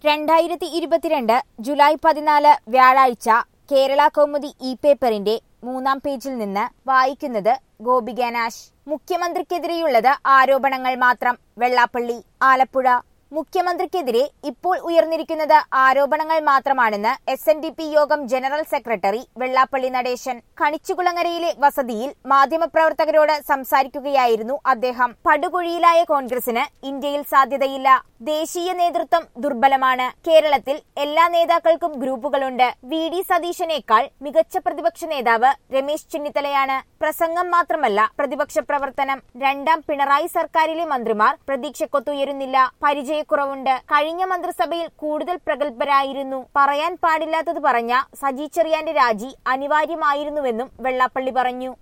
2022 July 14 വ്യാഴാഴ്ച കേരള കൗമുദി പേപ്പറിന്റെ 3-ാം പേജിൽ നിന്ന് വായിക്കുന്നത് ഗോപിക നാശ്. മുഖ്യമന്ത്രിക്കെതിരെയുള്ളത് ആരോപണങ്ങൾ മാത്രം. വെള്ളാപ്പള്ളി, ആലപ്പുഴ. മുഖ്യമന്ത്രിക്കെതിരെ ഇപ്പോൾ ഉയർന്നിരിക്കുന്നത് ആരോപണങ്ങൾ മാത്രമാണെന്ന് SNDP യോഗം ജനറൽ സെക്രട്ടറി വെള്ളാപ്പള്ളി നടേശൻ. കണിച്ചുകുളങ്ങരയിലെ വസതിയിൽ മാധ്യമപ്രവർത്തകരോട് സംസാരിക്കുകയായിരുന്നു അദ്ദേഹം. പടുകുഴിയിലായ കോൺഗ്രസിന് ഇന്ത്യയിൽ സാധ്യതയില്ല. ദേശീയ നേതൃത്വം ദുർബലമാണ്. കേരളത്തിൽ എല്ലാ നേതാക്കൾക്കും ഗ്രൂപ്പുകളുണ്ട്. VD സതീശനേക്കാൾ മികച്ച പ്രതിപക്ഷ നേതാവ് രമേശ് ചെന്നിത്തലയാണ്. പ്രസംഗം മാത്രമല്ല പ്രതിപക്ഷ പ്രവർത്തനം. രണ്ടാം പിണറായി സർക്കാരിലെ മന്ത്രിമാർ പ്രതീക്ഷക്കൊത്തുയരുന്നില്ല. പരിചയക്കുറവുണ്ട്. കഴിഞ്ഞ മന്ത്രിസഭയിൽ കൂടുതൽ പ്രഗത്ഭരായിരുന്നു. പറയാൻ പാടില്ലാത്തത് പറഞ്ഞ സജി ചെറിയാന്റെ രാജി അനിവാര്യമായിരുന്നുവെന്നും വെള്ളാപ്പള്ളി പറഞ്ഞു.